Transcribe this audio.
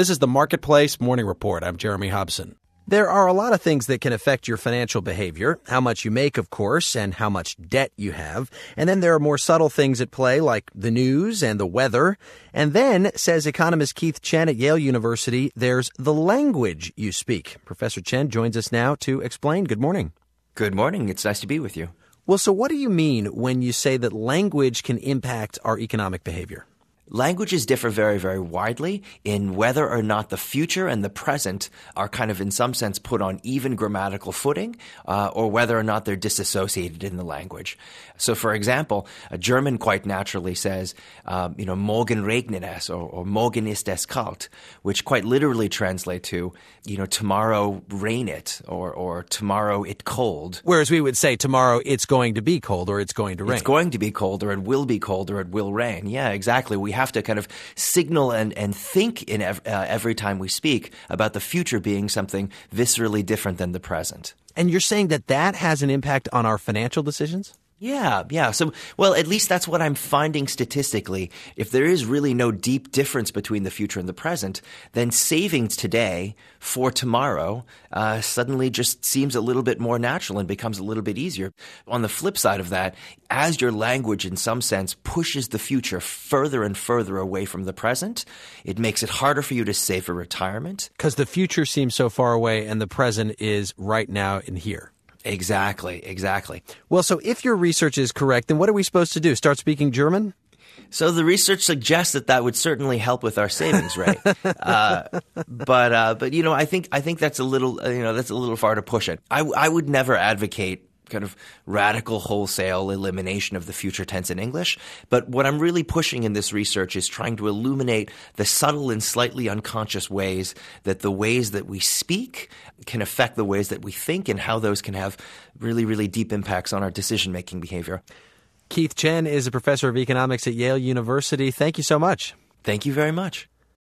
This is the Marketplace Morning Report. I'm Jeremy Hobson. There are a lot of things that can affect your financial behavior, how much you make, of course, and how much debt you have. And then there are more subtle things at play like the news and the weather. And then, says economist Keith Chen at Yale University, there's the language you speak. Professor Chen joins us now to explain. Good morning. Good morning. It's nice to be with you. Well, so what do you mean when you say that language can impact our economic behavior? Languages differ very, very widely in whether or not the future and the present are kind of in some sense put on even grammatical footing or whether or not they're disassociated in the language. So, for example, a German quite naturally says, morgen regnet es or morgen ist es kalt, which quite literally translate to, tomorrow rain it or tomorrow it cold. Whereas we would say tomorrow it's going to be cold or it's going to rain. It's going to be cold or it will be cold or it will rain. Yeah, exactly. We have to kind of signal and think in every time we speak about the future being something viscerally different than the present. And you're saying that has an impact on our financial decisions? Yeah. So, well, at least that's what I'm finding statistically. If there is really no deep difference between the future and the present, then savings today for tomorrow suddenly just seems a little bit more natural and becomes a little bit easier. On the flip side of that, as your language in some sense pushes the future further and further away from the present, it makes it harder for you to save for retirement. Because the future seems so far away and the present is right now and here. Exactly. Well, so if your research is correct, then what are we supposed to do? Start speaking German? So the research suggests that would certainly help with our savings rate. But I think that's a little far to push it. I would never advocate kind of radical wholesale elimination of the future tense in English. But what I'm really pushing in this research is trying to illuminate the subtle and slightly unconscious ways that the ways that we speak can affect the ways that we think and how those can have really, really deep impacts on our decision-making behavior. Keith Chen is a professor of economics at Yale University. Thank you so much. Thank you very much.